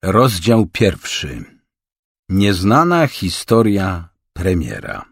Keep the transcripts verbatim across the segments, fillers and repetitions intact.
Rozdział pierwszy. Nieznana historia premiera.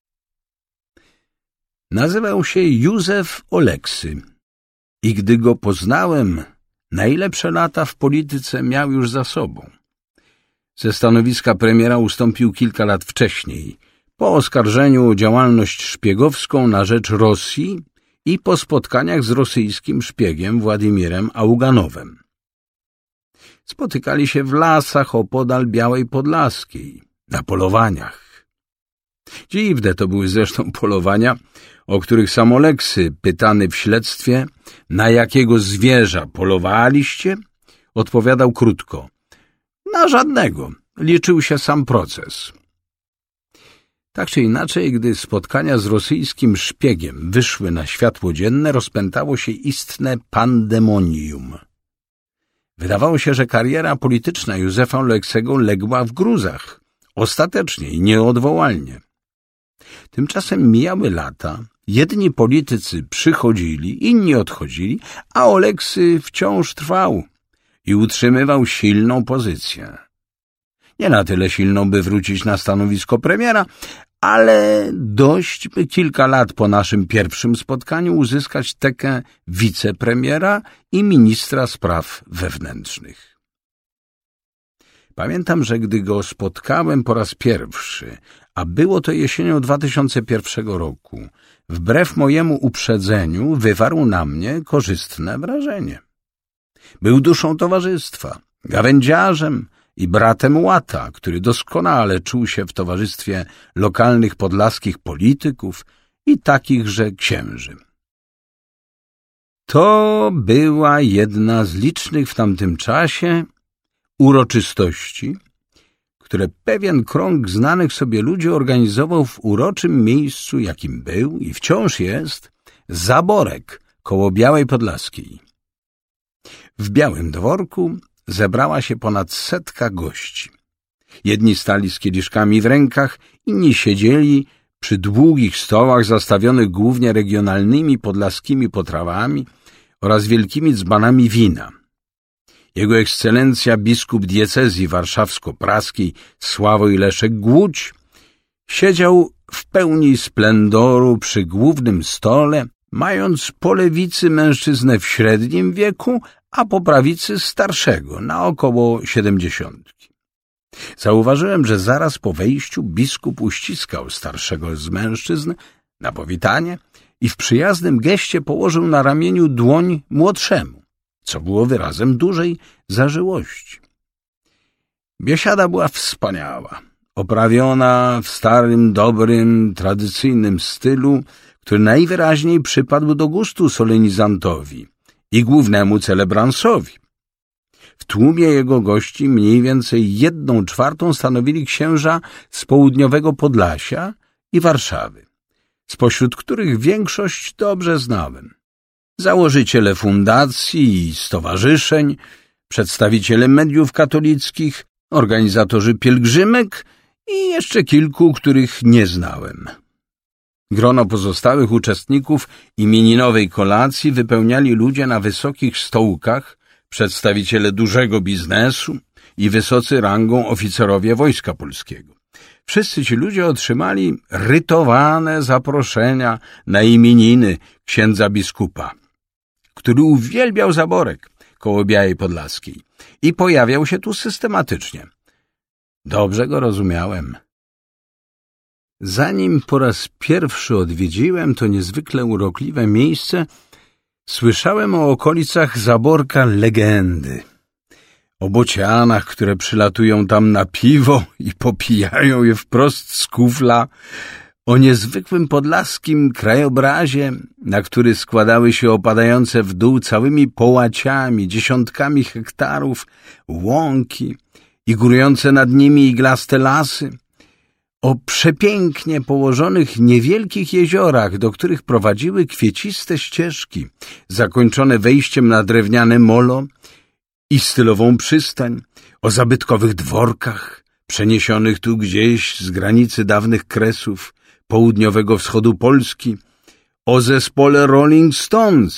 Nazywał się Józef Oleksy i gdy go poznałem, najlepsze lata w polityce miał już za sobą. Ze stanowiska premiera ustąpił kilka lat wcześniej, po oskarżeniu o działalność szpiegowską na rzecz Rosji i po spotkaniach z rosyjskim szpiegiem Władimirem Auganowem. Spotykali się w lasach opodal Białej Podlaskiej, na polowaniach. Dziwne to były zresztą polowania, o których sam Oleksy, pytany w śledztwie, na jakiego zwierza polowaliście, odpowiadał krótko: na żadnego, liczył się sam proces. Tak czy inaczej, gdy spotkania z rosyjskim szpiegiem wyszły na światło dzienne, rozpętało się istne pandemonium. Wydawało się, że kariera polityczna Józefa Oleksego legła w gruzach, ostatecznie i nieodwołalnie. Tymczasem mijały lata, jedni politycy przychodzili, inni odchodzili, a Oleksy wciąż trwał i utrzymywał silną pozycję. Nie na tyle silną, by wrócić na stanowisko premiera, ale dość, by kilka lat po naszym pierwszym spotkaniu uzyskać tekę wicepremiera i ministra spraw wewnętrznych. Pamiętam, że gdy go spotkałem po raz pierwszy, a było to jesienią dwa tysiące pierwszego roku, wbrew mojemu uprzedzeniu wywarł na mnie korzystne wrażenie. Był duszą towarzystwa, gawędziarzem i bratem łata, który doskonale czuł się w towarzystwie lokalnych podlaskich polityków i takichże księży. To była jedna z licznych w tamtym czasie uroczystości, które pewien krąg znanych sobie ludzi organizował w uroczym miejscu, jakim był i wciąż jest Zaborek koło Białej Podlaskiej. W Białym Dworku zebrała się ponad setka gości. Jedni stali z kieliszkami w rękach, inni siedzieli przy długich stołach zastawionych głównie regionalnymi podlaskimi potrawami oraz wielkimi dzbanami wina. Jego ekscelencja biskup diecezji warszawsko-praskiej Sławoj Leszek Głódź siedział w pełni splendoru przy głównym stole, mając po lewicy mężczyznę w średnim wieku, a po prawicy starszego, na około siedemdziesiątki. Zauważyłem, że zaraz po wejściu biskup uściskał starszego z mężczyzn na powitanie i w przyjaznym geście położył na ramieniu dłoń młodszemu, co było wyrazem dużej zażyłości. Biesiada była wspaniała, oprawiona w starym, dobrym, tradycyjnym stylu, który najwyraźniej przypadł do gustu solenizantowi i głównemu celebransowi. W tłumie jego gości mniej więcej jedną czwartą stanowili księża z południowego Podlasia i Warszawy, spośród których większość dobrze znałem. Założyciele fundacji i stowarzyszeń, przedstawiciele mediów katolickich, organizatorzy pielgrzymek i jeszcze kilku, których nie znałem. Grono pozostałych uczestników imieninowej kolacji wypełniali ludzie na wysokich stołkach, przedstawiciele dużego biznesu i wysocy rangą oficerowie Wojska Polskiego. Wszyscy ci ludzie otrzymali rytowane zaproszenia na imieniny księdza biskupa, który uwielbiał Zaborek koło Białej Podlaskiej i pojawiał się tu systematycznie. Dobrze go rozumiałem. Zanim po raz pierwszy odwiedziłem to niezwykle urokliwe miejsce, słyszałem o okolicach Zaborka legendy. O bocianach, które przylatują tam na piwo i popijają je wprost z kufla, o niezwykłym podlaskim krajobrazie, na który składały się opadające w dół całymi połaciami, dziesiątkami hektarów łąki i górujące nad nimi iglaste lasy, o przepięknie położonych niewielkich jeziorach, do których prowadziły kwieciste ścieżki, zakończone wejściem na drewniane molo i stylową przystań, o zabytkowych dworkach, przeniesionych tu gdzieś z granicy dawnych Kresów, południowego wschodu Polski, o zespole Rolling Stones,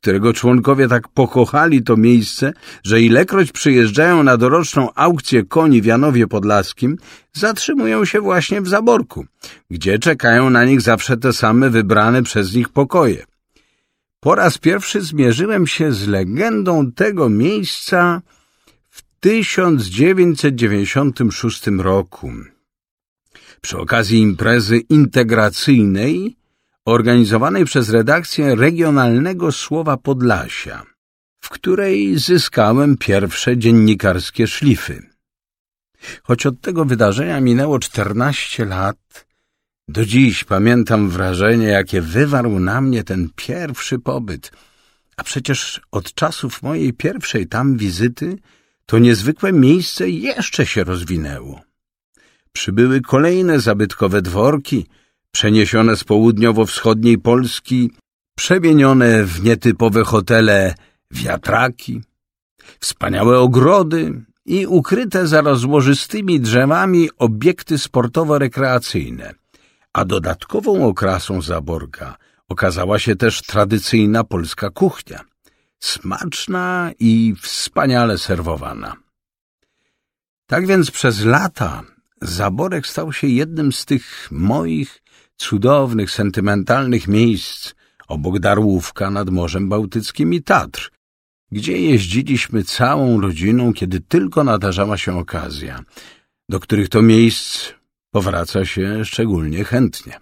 którego członkowie tak pokochali to miejsce, że ilekroć przyjeżdżają na doroczną aukcję koni w Janowie Podlaskim, zatrzymują się właśnie w Zaborku, gdzie czekają na nich zawsze te same wybrane przez nich pokoje. Po raz pierwszy zmierzyłem się z legendą tego miejsca w tysiąc dziewięćset dziewięćdziesiątym szóstym roku. Przy okazji imprezy integracyjnej organizowanej przez redakcję Regionalnego Słowa Podlasia, w której zyskałem pierwsze dziennikarskie szlify. Choć od tego wydarzenia minęło czternaście lat, do dziś pamiętam wrażenie, jakie wywarł na mnie ten pierwszy pobyt, a przecież od czasów mojej pierwszej tam wizyty to niezwykłe miejsce jeszcze się rozwinęło. Przybyły kolejne zabytkowe dworki, przeniesione z południowo-wschodniej Polski, przemienione w nietypowe hotele wiatraki, wspaniałe ogrody i ukryte za rozłożystymi drzewami obiekty sportowo-rekreacyjne, a dodatkową okrasą Zaborka okazała się też tradycyjna polska kuchnia, smaczna i wspaniale serwowana. Tak więc przez lata Zaborek stał się jednym z tych moich cudownych, sentymentalnych miejsc obok Darłówka nad Morzem Bałtyckim i Tatr, gdzie jeździliśmy całą rodziną, kiedy tylko nadarzała się okazja, do których to miejsc powraca się szczególnie chętnie.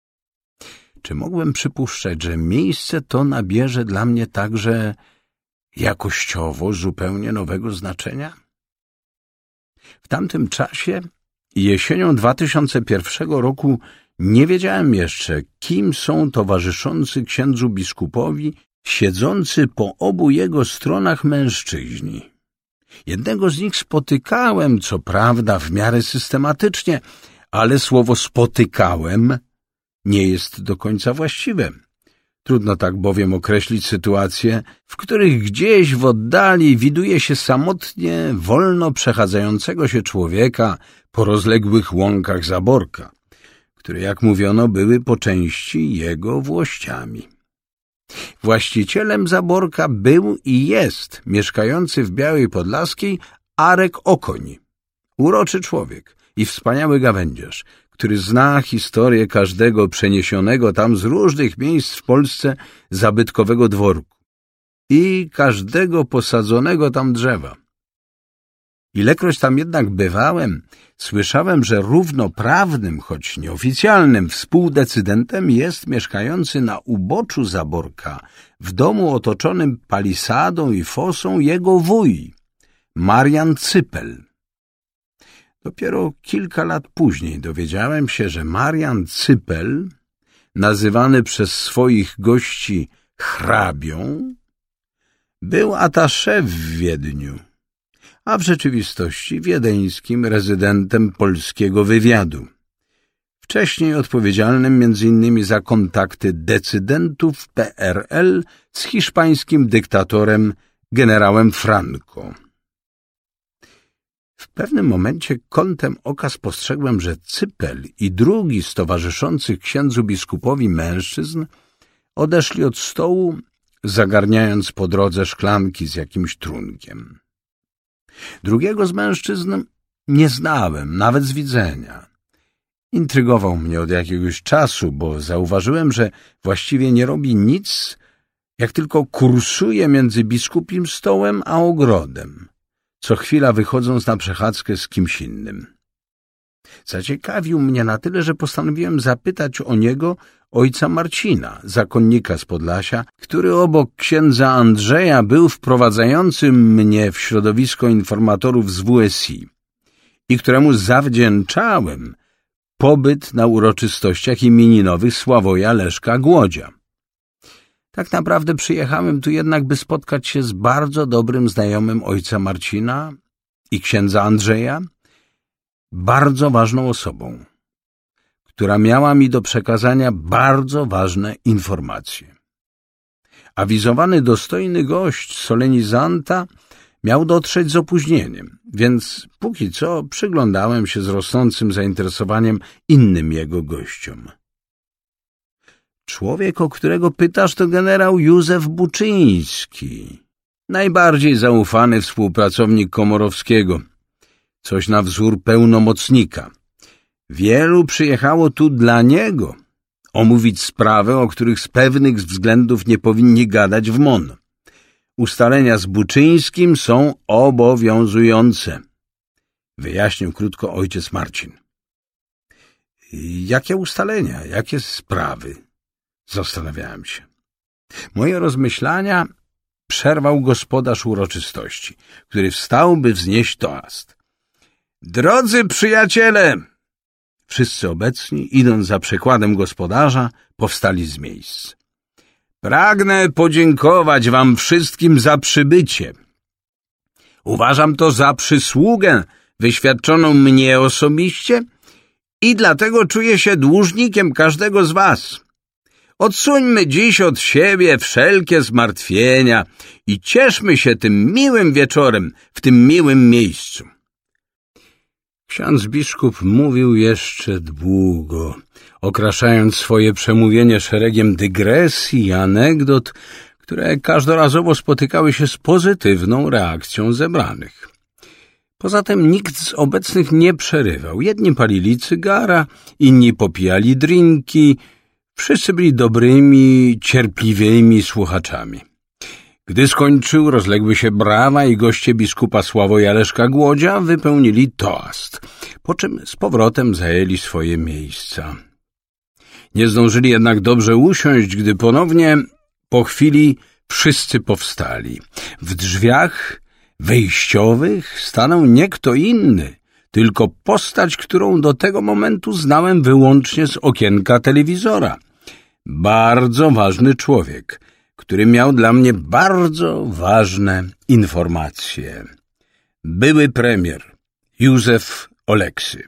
Czy mogłem przypuszczać, że miejsce to nabierze dla mnie także jakościowo zupełnie nowego znaczenia? W tamtym czasie, jesienią dwa tysiące pierwszego roku, nie wiedziałem jeszcze, kim są towarzyszący księdzu biskupowi siedzący po obu jego stronach mężczyźni. Jednego z nich spotykałem, co prawda w miarę systematycznie, ale słowo spotykałem nie jest do końca właściwe. Trudno tak bowiem określić sytuacje, w których gdzieś w oddali widuje się samotnie, wolno przechadzającego się człowieka po rozległych łąkach Zaborka, które, jak mówiono, były po części jego włościami. Właścicielem Zaborka był i jest mieszkający w Białej Podlaskiej Arek Okoń, uroczy człowiek i wspaniały gawędziarz, który zna historię każdego przeniesionego tam z różnych miejsc w Polsce zabytkowego dworku i każdego posadzonego tam drzewa. Ilekroć tam jednak bywałem, słyszałem, że równoprawnym, choć nieoficjalnym współdecydentem jest mieszkający na uboczu Zaborka, w domu otoczonym palisadą i fosą, jego wuj, Marian Cypel. Dopiero kilka lat później dowiedziałem się, że Marian Cypel, nazywany przez swoich gości hrabią, był attaché w Wiedniu, a w rzeczywistości wiedeńskim rezydentem polskiego wywiadu, wcześniej odpowiedzialnym między innymi za kontakty decydentów P R L z hiszpańskim dyktatorem generałem Franco. W pewnym momencie kątem oka spostrzegłem, że Cypel i drugi z towarzyszących księdzu biskupowi mężczyzn odeszli od stołu, zagarniając po drodze szklanki z jakimś trunkiem. Drugiego z mężczyzn nie znałem, nawet z widzenia. Intrygował mnie od jakiegoś czasu, bo zauważyłem, że właściwie nie robi nic, jak tylko kursuje między biskupim stołem a ogrodem, co chwila wychodząc na przechadzkę z kimś innym. Zaciekawił mnie na tyle, że postanowiłem zapytać o niego ojca Marcina, zakonnika z Podlasia, który obok księdza Andrzeja był wprowadzającym mnie w środowisko informatorów z W S I i któremu zawdzięczałem pobyt na uroczystościach imieninowych Sławoja Leszka Głodzia. Tak naprawdę przyjechałem tu jednak, by spotkać się z bardzo dobrym znajomym ojca Marcina i księdza Andrzeja, bardzo ważną osobą, która miała mi do przekazania bardzo ważne informacje. Awizowany dostojny gość solenizanta miał dotrzeć z opóźnieniem, więc póki co przyglądałem się z rosnącym zainteresowaniem innym jego gościom. Człowiek, o którego pytasz, to generał Józef Buczyński, najbardziej zaufany współpracownik Komorowskiego, coś na wzór pełnomocnika. Wielu przyjechało tu dla niego omówić sprawy, o których z pewnych względów nie powinni gadać w M O N. Ustalenia z Buczyńskim są obowiązujące, wyjaśnił krótko ojciec Marcin. Jakie ustalenia, jakie sprawy? Zastanawiałem się. Moje rozmyślania przerwał gospodarz uroczystości, który wstał, by wznieść toast. Drodzy przyjaciele! Wszyscy obecni, idąc za przykładem gospodarza, powstali z miejsc. Pragnę podziękować wam wszystkim za przybycie. Uważam to za przysługę wyświadczoną mnie osobiście i dlatego czuję się dłużnikiem każdego z was. Odsuńmy dziś od siebie wszelkie zmartwienia i cieszmy się tym miłym wieczorem w tym miłym miejscu. Ksiądz biskup mówił jeszcze długo, okraszając swoje przemówienie szeregiem dygresji i anegdot, które każdorazowo spotykały się z pozytywną reakcją zebranych. Poza tym nikt z obecnych nie przerywał. Jedni palili cygara, inni popijali drinki. Wszyscy byli dobrymi, cierpliwymi słuchaczami. Gdy skończył, rozległy się brawa i goście biskupa Sławoja Leszka Głodzia wypełnili toast, po czym z powrotem zajęli swoje miejsca. Nie zdążyli jednak dobrze usiąść, gdy ponownie, po chwili, wszyscy powstali. W drzwiach wejściowych stanął nie kto inny, tylko postać, którą do tego momentu znałem wyłącznie z okienka telewizora. Bardzo ważny człowiek, który miał dla mnie bardzo ważne informacje. Były premier Józef Oleksy.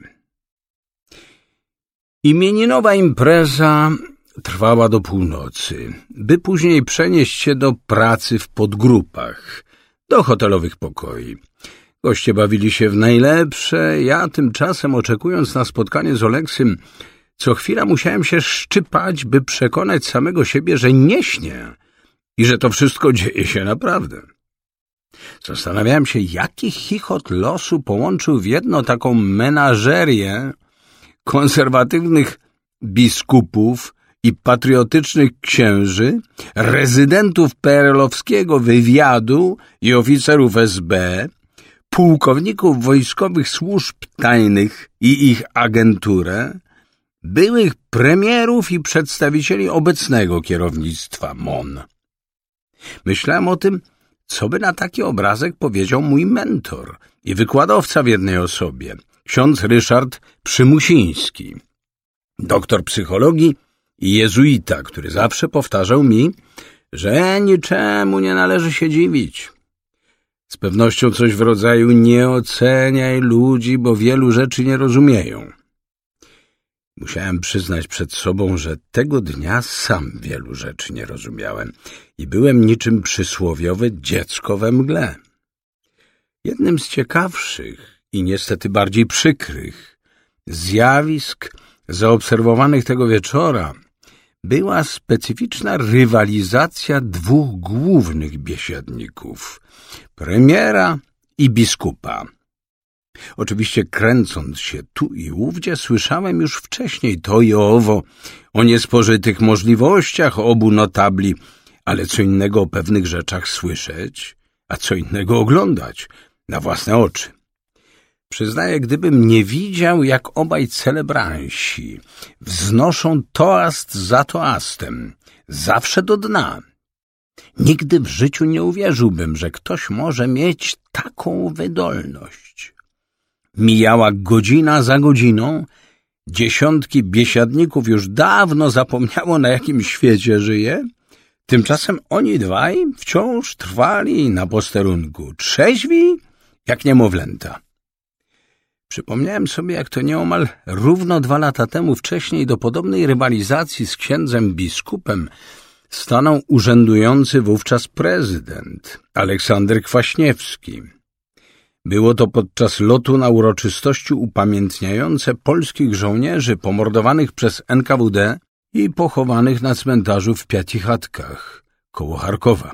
Imieninowa impreza trwała do północy, by później przenieść się do pracy w podgrupach, do hotelowych pokoi. Goście bawili się w najlepsze, ja tymczasem, oczekując na spotkanie z Oleksym, co chwila musiałem się szczypać, by przekonać samego siebie, że nie śnię i że to wszystko dzieje się naprawdę. Zastanawiałem się, jaki chichot losu połączył w jedno taką menażerię konserwatywnych biskupów i patriotycznych księży, rezydentów P R L-owskiego wywiadu i oficerów S B, pułkowników wojskowych służb tajnych i ich agenturę, byłych premierów i przedstawicieli obecnego kierownictwa M O N. Myślałem o tym, co by na taki obrazek powiedział mój mentor i wykładowca w jednej osobie, ksiądz Ryszard Przymusiński, doktor psychologii i jezuita, który zawsze powtarzał mi, że niczemu nie należy się dziwić. Z pewnością coś w rodzaju nie oceniaj ludzi, bo wielu rzeczy nie rozumieją. Musiałem przyznać przed sobą, że tego dnia sam wielu rzeczy nie rozumiałem i byłem niczym przysłowiowe dziecko we mgle. Jednym z ciekawszych i niestety bardziej przykrych zjawisk zaobserwowanych tego wieczora była specyficzna rywalizacja dwóch głównych biesiadników, premiera i biskupa. Oczywiście kręcąc się tu i ówdzie słyszałem już wcześniej to i owo o niespożytych możliwościach obu notabli, ale co innego o pewnych rzeczach słyszeć, a co innego oglądać na własne oczy. Przyznaję, gdybym nie widział, jak obaj celebransi wznoszą toast za toastem, zawsze do dna, nigdy w życiu nie uwierzyłbym, że ktoś może mieć taką wydolność. Mijała godzina za godziną, dziesiątki biesiadników już dawno zapomniało, na jakim świecie żyje, tymczasem oni dwaj wciąż trwali na posterunku, trzeźwi jak niemowlęta. Przypomniałem sobie, jak to nieomal równo dwa lata temu wcześniej do podobnej rywalizacji z księdzem biskupem stanął urzędujący wówczas prezydent Aleksander Kwaśniewski. Było to podczas lotu na uroczystości upamiętniające polskich żołnierzy pomordowanych przez N K W D i pochowanych na cmentarzu w Piatichatkach koło Charkowa.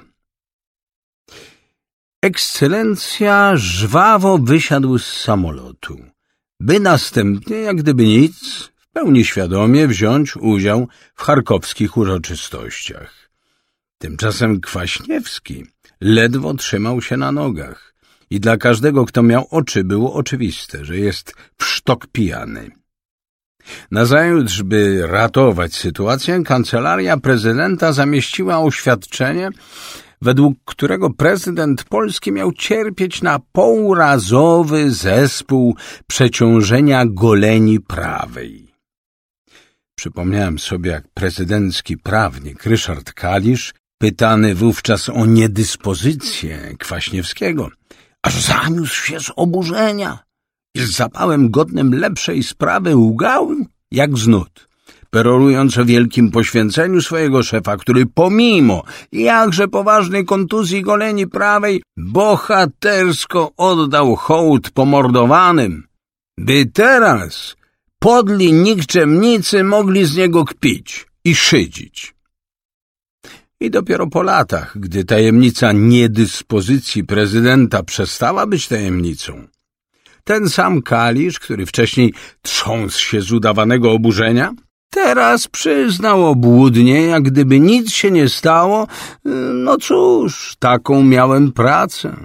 Ekscelencja żwawo wysiadł z samolotu, by następnie, jak gdyby nic, w pełni świadomie wziąć udział w charkowskich uroczystościach. Tymczasem Kwaśniewski ledwo trzymał się na nogach i dla każdego, kto miał oczy, było oczywiste, że jest w sztok pijany. Nazajutrz, by ratować sytuację, kancelaria prezydenta zamieściła oświadczenie, według którego prezydent Polski miał cierpieć na półrazowy zespół przeciążenia goleni prawej. Przypomniałem sobie, jak prezydencki prawnik Ryszard Kalisz, pytany wówczas o niedyspozycję Kwaśniewskiego, aż zaniósł się z oburzenia i z zapałem godnym lepszej sprawy łgał jak z nut, perorując o wielkim poświęceniu swojego szefa, który pomimo jakże poważnej kontuzji goleni prawej bohatersko oddał hołd pomordowanym, by teraz podli nikczemnicy mogli z niego kpić i szydzić. I dopiero po latach, gdy tajemnica niedyspozycji prezydenta przestała być tajemnicą, ten sam Kalisz, który wcześniej trząsł się z udawanego oburzenia, teraz przyznał obłudnie, jak gdyby nic się nie stało. No cóż, taką miałem pracę.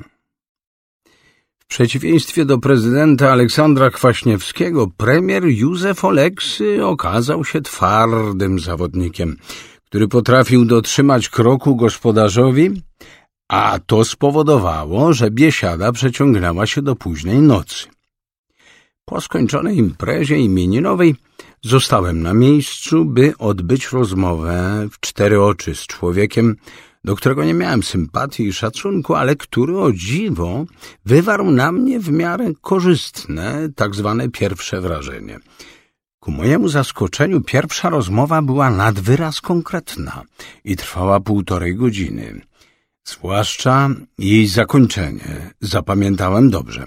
W przeciwieństwie do prezydenta Aleksandra Kwaśniewskiego, premier Józef Oleksy okazał się twardym zawodnikiem, który potrafił dotrzymać kroku gospodarzowi, a to spowodowało, że biesiada przeciągnęła się do późnej nocy. Po skończonej imprezie imieninowej zostałem na miejscu, by odbyć rozmowę w cztery oczy z człowiekiem, do którego nie miałem sympatii i szacunku, ale który, o dziwo, wywarł na mnie w miarę korzystne, tak zwane pierwsze wrażenie. Ku mojemu zaskoczeniu pierwsza rozmowa była nad wyraz konkretna i trwała półtorej godziny. Zwłaszcza jej zakończenie zapamiętałem dobrze.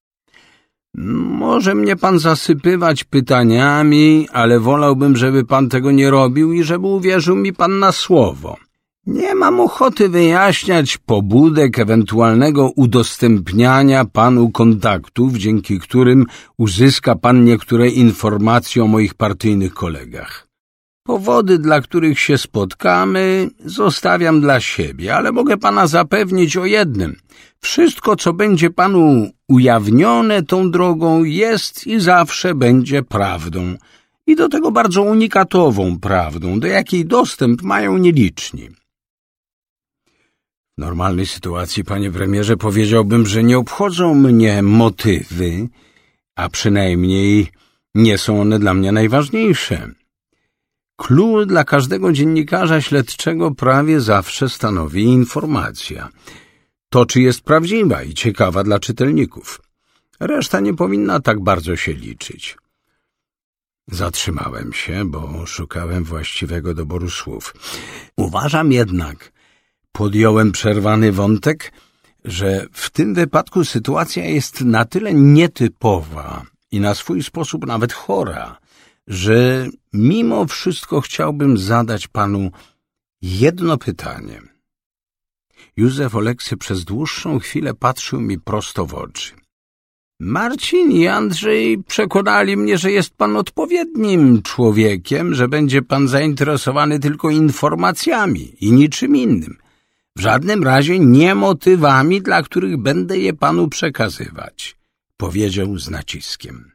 Może mnie pan zasypywać pytaniami, ale wolałbym, żeby pan tego nie robił i żeby uwierzył mi pan na słowo. Nie mam ochoty wyjaśniać pobudek ewentualnego udostępniania panu kontaktów, dzięki którym uzyska pan niektóre informacje o moich partyjnych kolegach. Powody, dla których się spotkamy, zostawiam dla siebie, ale mogę pana zapewnić o jednym. Wszystko, co będzie panu ujawnione tą drogą, jest i zawsze będzie prawdą. I do tego bardzo unikatową prawdą, do jakiej dostęp mają nieliczni. W normalnej sytuacji, panie premierze, powiedziałbym, że nie obchodzą mnie motywy, a przynajmniej nie są one dla mnie najważniejsze. Clue dla każdego dziennikarza śledczego prawie zawsze stanowi informacja. To, czy jest prawdziwa i ciekawa dla czytelników. Reszta nie powinna tak bardzo się liczyć. Zatrzymałem się, bo szukałem właściwego doboru słów. Uważam jednak, podjąłem przerwany wątek, że w tym wypadku sytuacja jest na tyle nietypowa i na swój sposób nawet chora, że mimo wszystko chciałbym zadać panu jedno pytanie. Józef Oleksy przez dłuższą chwilę patrzył mi prosto w oczy. Marcin i Andrzej przekonali mnie, że jest pan odpowiednim człowiekiem, że będzie pan zainteresowany tylko informacjami i niczym innym. W żadnym razie nie motywami, dla których będę je panu przekazywać, powiedział z naciskiem.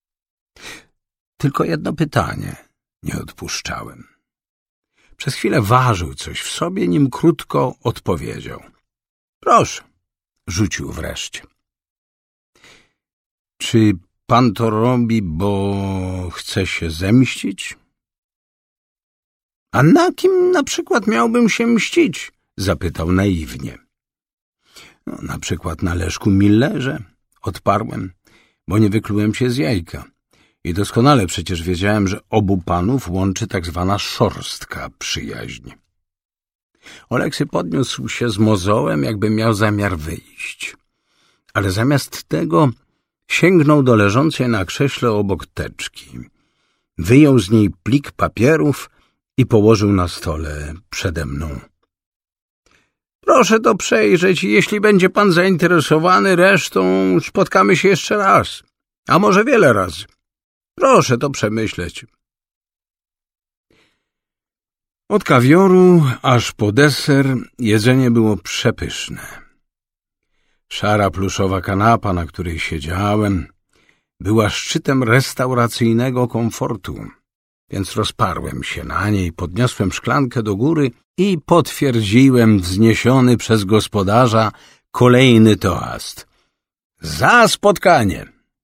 Tylko jedno pytanie nie odpuszczałem. Przez chwilę ważył coś w sobie, nim krótko odpowiedział. Proszę, rzucił wreszcie. Czy pan to robi, bo chce się zemścić? A na kim na przykład miałbym się mścić? Zapytał naiwnie. No, na przykład na Leszku Millerze, odparłem, bo nie wyklułem się z jajka. I doskonale przecież wiedziałem, że obu panów łączy tak zwana szorstka przyjaźń. Oleksy podniósł się z mozołem, jakby miał zamiar wyjść. Ale zamiast tego sięgnął do leżącej na krześle obok teczki. Wyjął z niej plik papierów i położył na stole przede mną. Proszę to przejrzeć i jeśli będzie pan zainteresowany resztą, spotkamy się jeszcze raz, a może wiele razy. Proszę to przemyśleć. Od kawioru aż po deser jedzenie było przepyszne. Szara pluszowa kanapa, na której siedziałem, była szczytem restauracyjnego komfortu, więc rozparłem się na niej, podniosłem szklankę do góry i potwierdziłem wzniesiony przez gospodarza kolejny toast. Za spotkanie!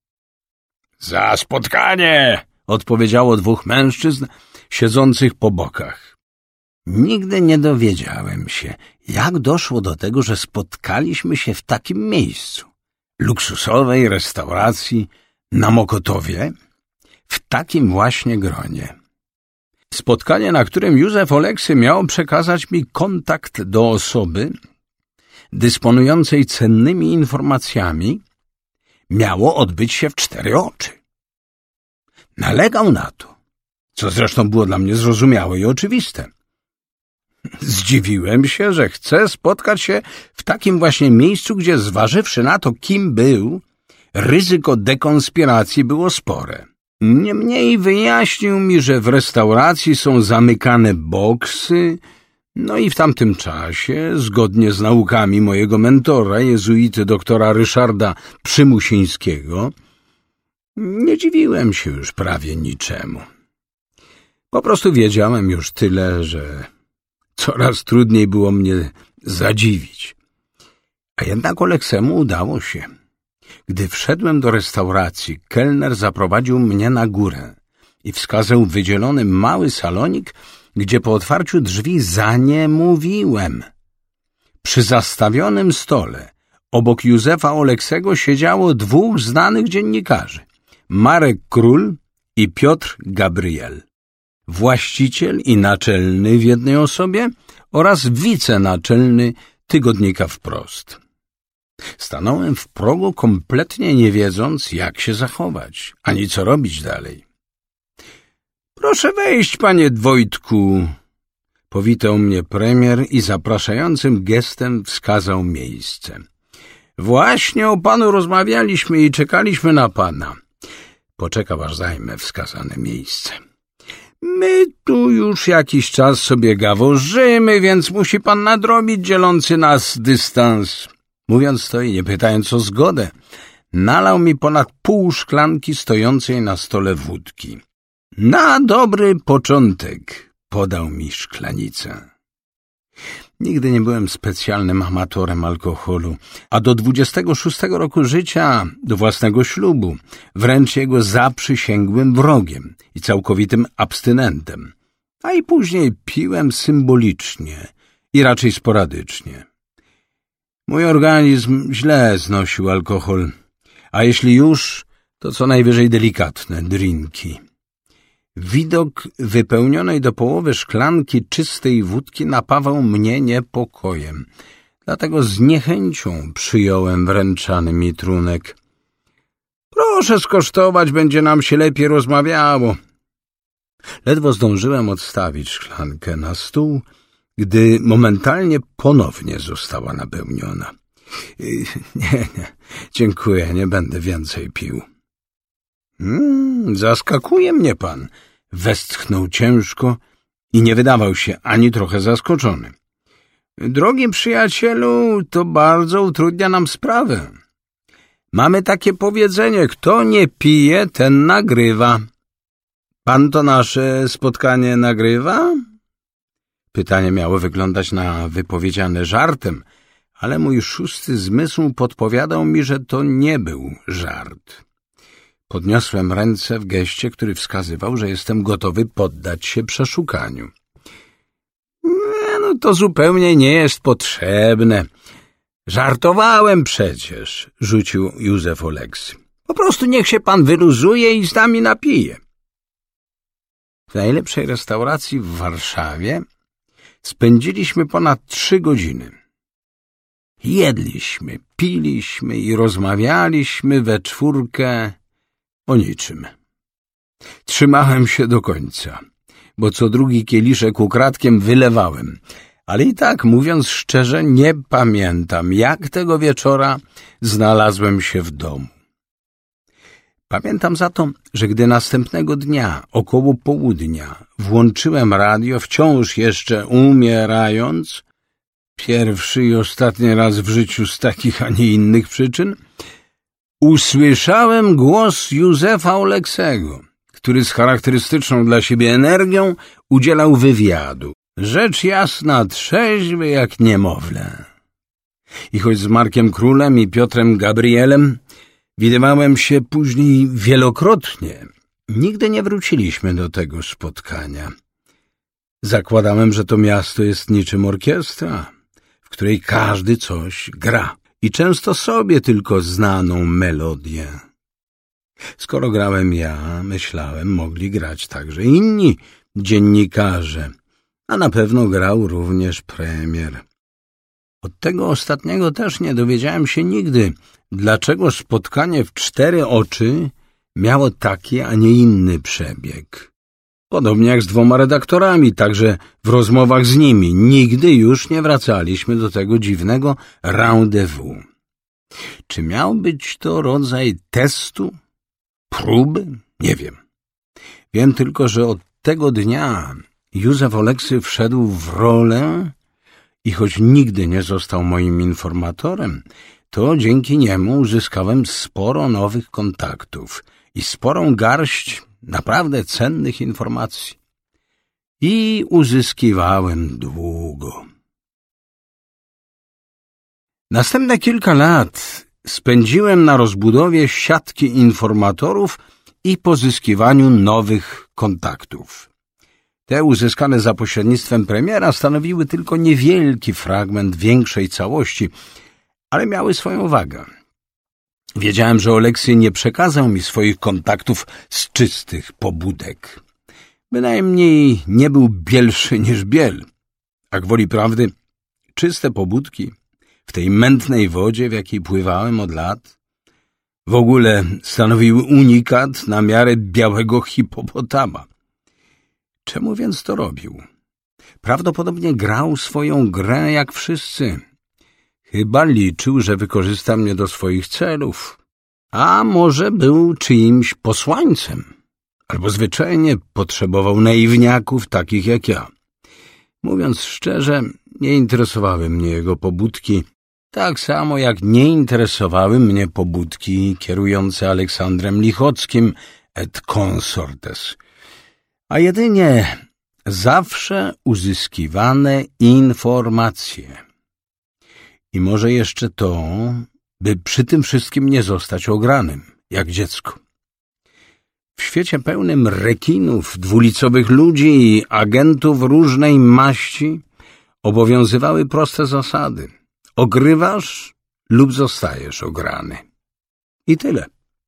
Za spotkanie! Odpowiedziało dwóch mężczyzn siedzących po bokach. Nigdy nie dowiedziałem się, jak doszło do tego, że spotkaliśmy się w takim miejscu. Luksusowej restauracji na Mokotowie, w takim właśnie gronie. Spotkanie, na którym Józef Oleksy miał przekazać mi kontakt do osoby dysponującej cennymi informacjami, miało odbyć się w cztery oczy. Nalegał na to, co zresztą było dla mnie zrozumiałe i oczywiste. Zdziwiłem się, że chce spotkać się w takim właśnie miejscu, gdzie zważywszy na to, kim był, ryzyko dekonspiracji było spore. Niemniej wyjaśnił mi, że w restauracji są zamykane boksy, no i w tamtym czasie, zgodnie z naukami mojego mentora, jezuity doktora Ryszarda Przymusińskiego, nie dziwiłem się już prawie niczemu. Po prostu wiedziałem już tyle, że coraz trudniej było mnie zadziwić. A jednak Oleksemu udało się. Gdy wszedłem do restauracji, kelner zaprowadził mnie na górę i wskazał wydzielony mały salonik, gdzie po otwarciu drzwi zaniemówiłem. Przy zastawionym stole obok Józefa Oleksego siedziało dwóch znanych dziennikarzy, Marek Król i Piotr Gabriel, właściciel i naczelny w jednej osobie oraz wicenaczelny tygodnika Wprost. Stanąłem w progu, kompletnie nie wiedząc, jak się zachować, ani co robić dalej. Proszę wejść, panie Wojtku, powitał mnie premier i zapraszającym gestem wskazał miejsce. Właśnie o panu rozmawialiśmy i czekaliśmy na pana. Poczekał, aż zajmę wskazane miejsce. My tu już jakiś czas sobie gaworzymy, więc musi pan nadrobić dzielący nas dystans. Mówiąc to i nie pytając o zgodę, nalał mi ponad pół szklanki stojącej na stole wódki. Na dobry początek podał mi szklanicę. Nigdy nie byłem specjalnym amatorem alkoholu, a do dwudziestego szóstego roku życia, do własnego ślubu, wręcz jego zaprzysięgłym wrogiem i całkowitym abstynentem, a i później piłem symbolicznie i raczej sporadycznie. Mój organizm źle znosił alkohol, a jeśli już, to co najwyżej delikatne drinki. Widok wypełnionej do połowy szklanki czystej wódki napawał mnie niepokojem, dlatego z niechęcią przyjąłem wręczany mi trunek. Proszę skosztować, będzie nam się lepiej rozmawiało. Ledwo zdążyłem odstawić szklankę na stół, gdy momentalnie ponownie została napełniona. Nie, nie, dziękuję, nie będę więcej pił. Hmm, zaskakuje mnie pan, westchnął ciężko i nie wydawał się ani trochę zaskoczony. Drogi przyjacielu, to bardzo utrudnia nam sprawę. Mamy takie powiedzenie, kto nie pije, ten nagrywa. Pan to nasze spotkanie nagrywa? Pytanie miało wyglądać na wypowiedziane żartem, ale mój szósty zmysł podpowiadał mi, że to nie był żart. Podniosłem ręce w geście, który wskazywał, że jestem gotowy poddać się przeszukaniu. Nie, no to zupełnie nie jest potrzebne. Żartowałem przecież, rzucił Józef Oleksy. Po prostu niech się pan wyluzuje i z nami napije. W najlepszej restauracji w Warszawie spędziliśmy ponad trzy godziny. Jedliśmy, piliśmy i rozmawialiśmy we czwórkę o niczym. Trzymałem się do końca. bo co drugi kieliszek ukradkiem wylewałem. Ale i tak, mówiąc szczerze, nie pamiętam, jak tego wieczora znalazłem się w domu. Pamiętam za to, że gdy następnego dnia, około południa, włączyłem radio, wciąż jeszcze umierając, pierwszy i ostatni raz w życiu z takich, a nie innych przyczyn, usłyszałem głos Józefa Oleksego, który z charakterystyczną dla siebie energią udzielał wywiadu. Rzecz jasna, trzeźwy jak niemowlę. I choć z Markiem Królem i Piotrem Gabrielem widywałem się później wielokrotnie, nigdy nie wróciliśmy do tego spotkania. Zakładałem, że to miasto jest niczym orkiestra, w której każdy coś gra i często sobie tylko znaną melodię. Skoro grałem ja, myślałem, mogli grać także inni dziennikarze, a na pewno grał również premier. Od tego ostatniego też nie dowiedziałem się nigdy, dlaczego spotkanie w cztery oczy miało taki, a nie inny przebieg. Podobnie jak z dwoma redaktorami, także w rozmowach z nimi nigdy już nie wracaliśmy do tego dziwnego rendezvous. Czy miał być to rodzaj testu? Próby? Nie wiem. Wiem tylko, że od tego dnia Józef Oleksy wszedł w rolę i choć nigdy nie został moim informatorem, to dzięki niemu uzyskałem sporo nowych kontaktów i sporą garść naprawdę cennych informacji. I uzyskiwałem długo. Następne kilka lat spędziłem na rozbudowie siatki informatorów i pozyskiwaniu nowych kontaktów. Te uzyskane za pośrednictwem premiera stanowiły tylko niewielki fragment większej całości, ale miały swoją wagę. Wiedziałem, że Oleksy nie przekazał mi swoich kontaktów z czystych pobudek. Bynajmniej nie był bielszy niż biel. A gwoli prawdy, czyste pobudki w tej mętnej wodzie, w jakiej pływałem od lat, w ogóle stanowiły unikat na miarę białego hipopotama. Czemu więc to robił? Prawdopodobnie grał swoją grę jak wszyscy. Chyba liczył, że wykorzysta mnie do swoich celów. A może był czyimś posłańcem? Albo zwyczajnie potrzebował naiwniaków takich jak ja. Mówiąc szczerze, nie interesowały mnie jego pobudki, tak samo jak nie interesowały mnie pobudki kierujące Aleksandrem Lichockim et consortes, a jedynie zawsze uzyskiwane informacje. I może jeszcze to, by przy tym wszystkim nie zostać ogranym, jak dziecko. W świecie pełnym rekinów, dwulicowych ludzi i agentów różnej maści obowiązywały proste zasady. Ogrywasz lub zostajesz ograny. I tyle.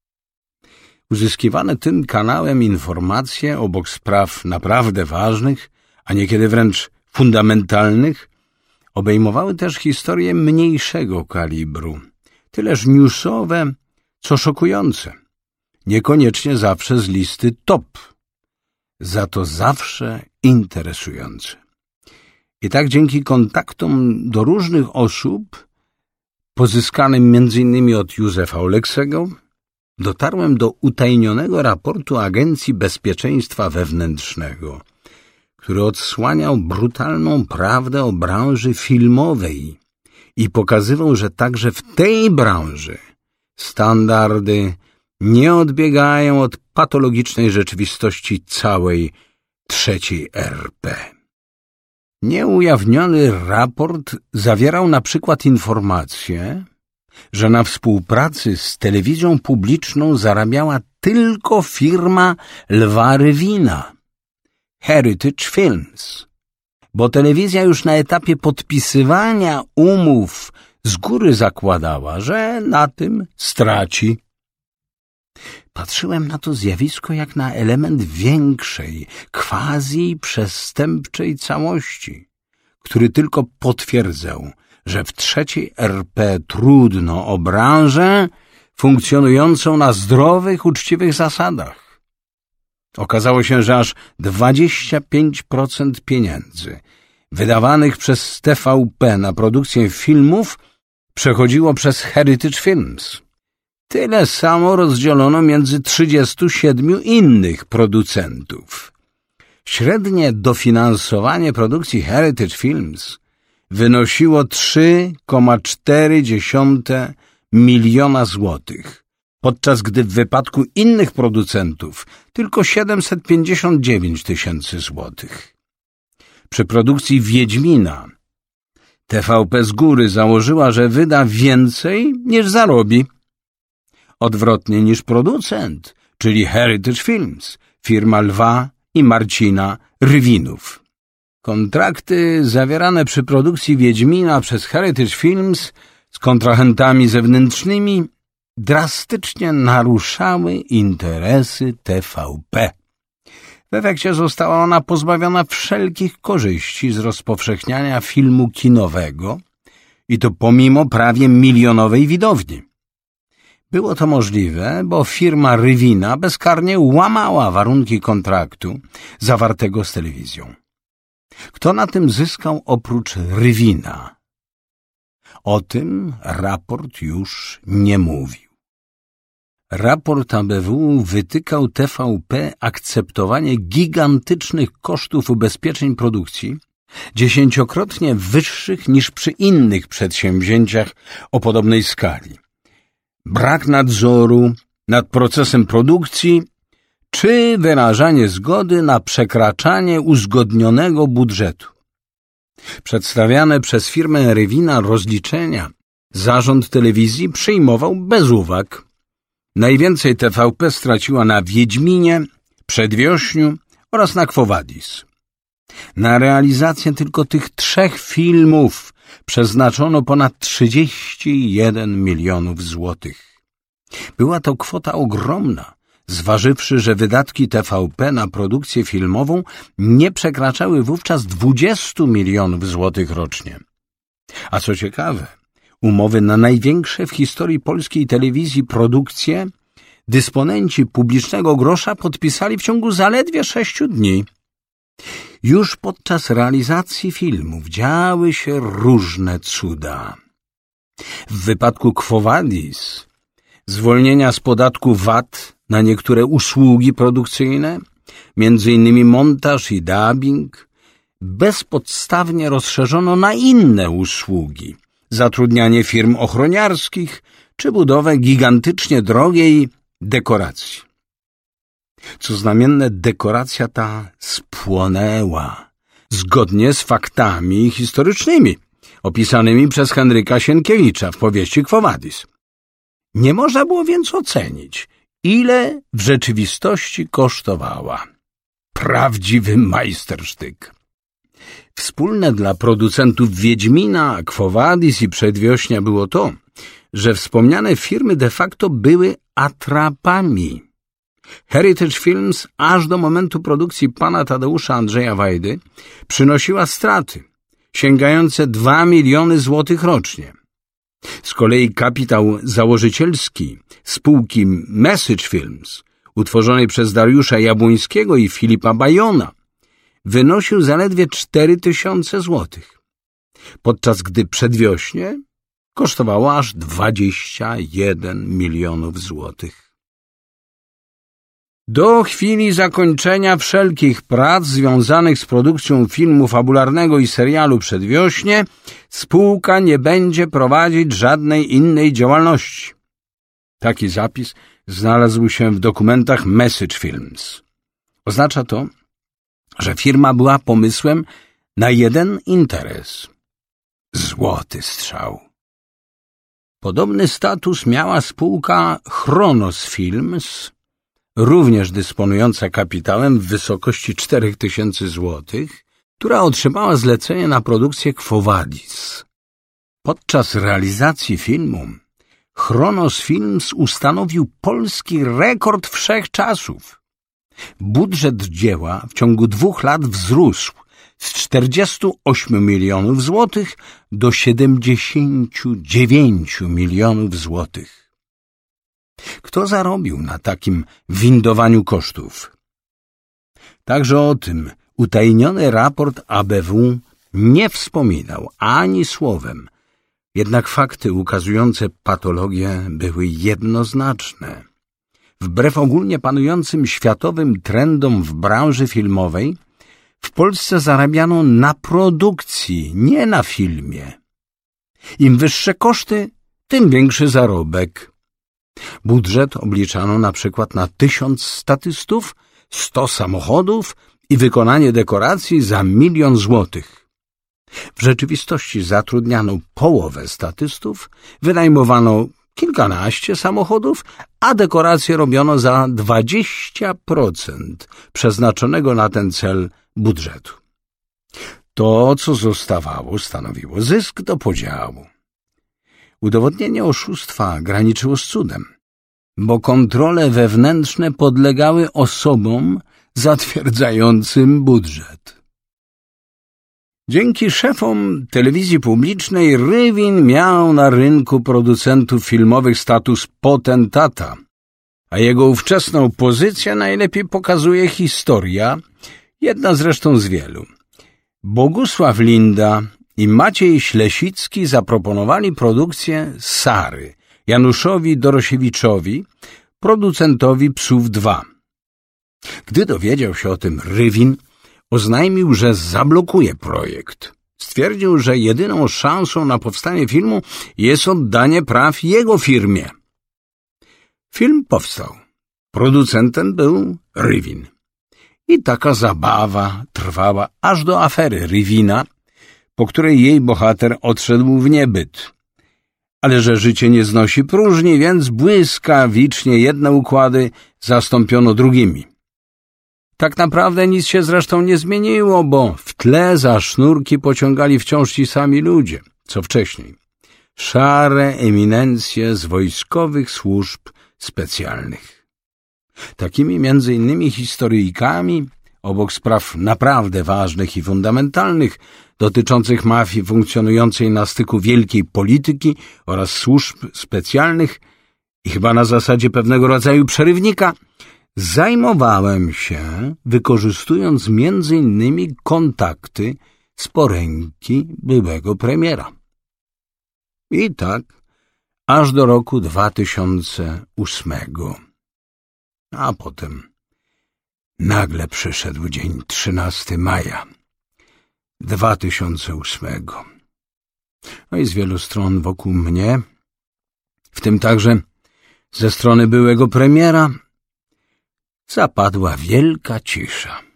Uzyskiwane tym kanałem informacje obok spraw naprawdę ważnych, a niekiedy wręcz fundamentalnych, obejmowały też historie mniejszego kalibru, tyleż newsowe, co szokujące. Niekoniecznie zawsze z listy top, za to zawsze interesujące. I tak dzięki kontaktom do różnych osób, pozyskanym między innymi od Józefa Oleksego, dotarłem do utajnionego raportu Agencji Bezpieczeństwa Wewnętrznego, który odsłaniał brutalną prawdę o branży filmowej i pokazywał, że także w tej branży standardy nie odbiegają od patologicznej rzeczywistości całej trzeciej R P. Nieujawniony raport zawierał na przykład informację, że na współpracy z telewizją publiczną zarabiała tylko firma Lwa Rywina, Heritage Films, bo telewizja już na etapie podpisywania umów z góry zakładała, że na tym straci. Patrzyłem na to zjawisko jak na element większej, quasi-przestępczej całości, który tylko potwierdzał, że w trzeciej R P trudno o branżę funkcjonującą na zdrowych, uczciwych zasadach. Okazało się, że aż dwadzieścia pięć procent pieniędzy wydawanych przez T V P na produkcję filmów przechodziło przez Heritage Films. Tyle samo rozdzielono między trzydziestu siedmiu innych producentów. Średnie dofinansowanie produkcji Heritage Films wynosiło trzy przecinek cztery miliona złotych, podczas gdy w wypadku innych producentów tylko siedemset pięćdziesiąt dziewięć tysięcy złotych. Przy produkcji Wiedźmina T V P z góry założyła, że wyda więcej niż zarobi. Odwrotnie niż producent, czyli Heritage Films, firma Lwa i Marcina Rywinów. Kontrakty zawierane przy produkcji Wiedźmina przez Heritage Films z kontrahentami zewnętrznymi drastycznie naruszały interesy T V P. W efekcie została ona pozbawiona wszelkich korzyści z rozpowszechniania filmu kinowego i to pomimo prawie milionowej widowni. Było to możliwe, bo firma Rywina bezkarnie łamała warunki kontraktu zawartego z telewizją. Kto na tym zyskał oprócz Rywina? O tym raport już nie mówił. Raport A B W wytykał T V P akceptowanie gigantycznych kosztów ubezpieczeń produkcji, dziesięciokrotnie wyższych niż przy innych przedsięwzięciach o podobnej skali. Brak nadzoru nad procesem produkcji czy wyrażanie zgody na przekraczanie uzgodnionego budżetu. Przedstawiane przez firmę Rywina rozliczenia zarząd telewizji przyjmował bez uwag. Najwięcej T V P straciła na Wiedźminie, Przedwiośniu oraz na Quo Vadis. Na realizację tylko tych trzech filmów przeznaczono ponad trzydzieści jeden milionów złotych. Była to kwota ogromna, zważywszy, że wydatki T V P na produkcję filmową nie przekraczały wówczas dwudziestu milionów złotych rocznie. A co ciekawe, umowy na największe w historii polskiej telewizji produkcje dysponenci publicznego grosza podpisali w ciągu zaledwie sześciu dni. Już podczas realizacji filmów działy się różne cuda. W wypadku Quo Vadis zwolnienia z podatku V A T na niektóre usługi produkcyjne, między innymi montaż i dubbing, bezpodstawnie rozszerzono na inne usługi, zatrudnianie firm ochroniarskich czy budowę gigantycznie drogiej dekoracji. Co znamienne, dekoracja ta spłonęła, zgodnie z faktami historycznymi, opisanymi przez Henryka Sienkiewicza w powieści Quo Vadis. Nie można było więc ocenić, ile w rzeczywistości kosztowała. Prawdziwy majstersztyk. Wspólne dla producentów Wiedźmina, Quo Vadis i Przedwiośnia było to, że wspomniane firmy de facto były atrapami. Heritage Films aż do momentu produkcji pana Tadeusza Andrzeja Wajdy przynosiła straty sięgające dwa miliony złotych rocznie. Z kolei kapitał założycielski spółki Message Films, utworzonej przez Dariusza Jabłońskiego i Filipa Bajona, wynosił zaledwie cztery tysiące złotych, podczas gdy Przedwiośnie kosztowało aż dwadzieścia jeden milionów złotych. Do chwili zakończenia wszelkich prac związanych z produkcją filmu fabularnego i serialu Przedwiośnie spółka nie będzie prowadzić żadnej innej działalności. Taki zapis znalazł się w dokumentach Message Films. Oznacza to, że firma była pomysłem na jeden interes – złoty strzał. Podobny status miała spółka Chronos Films, również dysponująca kapitałem w wysokości czterech tysięcy złotych, która otrzymała zlecenie na produkcję Quo Vadis. Podczas realizacji filmu Chronos Films ustanowił polski rekord wszechczasów. Budżet dzieła w ciągu dwóch lat wzrósł z czterdziestu ośmiu milionów złotych do siedemdziesięciu dziewięciu milionów złotych. Kto zarobił na takim windowaniu kosztów? Także o tym utajniony raport A B W nie wspominał ani słowem, jednak fakty ukazujące patologię były jednoznaczne. Wbrew ogólnie panującym światowym trendom w branży filmowej, w Polsce zarabiano na produkcji, nie na filmie. Im wyższe koszty, tym większy zarobek. Budżet obliczano na przykład na tysiąc statystów, sto samochodów i wykonanie dekoracji za milion złotych. W rzeczywistości zatrudniano połowę statystów, wynajmowano kilkanaście samochodów, a dekoracje robiono za dwadzieścia procent przeznaczonego na ten cel budżetu. To, co zostawało, stanowiło zysk do podziału. Udowodnienie oszustwa graniczyło z cudem, bo kontrole wewnętrzne podlegały osobom zatwierdzającym budżet. Dzięki szefom telewizji publicznej Rywin miał na rynku producentów filmowych status potentata, a jego ówczesną pozycję najlepiej pokazuje historia, jedna zresztą z wielu. Bogusław Linda i Maciej Ślesicki zaproponowali produkcję Sary Januszowi Dorosiewiczowi, producentowi Psów dwa. Gdy dowiedział się o tym Rywin, oznajmił, że zablokuje projekt. Stwierdził, że jedyną szansą na powstanie filmu jest oddanie praw jego firmie. Film powstał. Producentem był Rywin. I taka zabawa trwała aż do afery Rywina, po której jej bohater odszedł w niebyt. Ale że życie nie znosi próżni, więc błyskawicznie jedne układy zastąpiono drugimi. Tak naprawdę nic się zresztą nie zmieniło, bo w tle za sznurki pociągali wciąż ci sami ludzie, co wcześniej. Szare eminencje z wojskowych służb specjalnych. Takimi między innymi historyjkami, obok spraw naprawdę ważnych i fundamentalnych, dotyczących mafii funkcjonującej na styku wielkiej polityki oraz służb specjalnych i chyba na zasadzie pewnego rodzaju przerywnika, zajmowałem się, wykorzystując między innymi kontakty z poręki byłego premiera. I tak aż do roku dwa tysiące ósmego. A potem nagle przyszedł dzień trzynastego maja dwa tysiące ósmego. No i z wielu stron wokół mnie, w tym także ze strony byłego premiera, zapadła wielka cisza.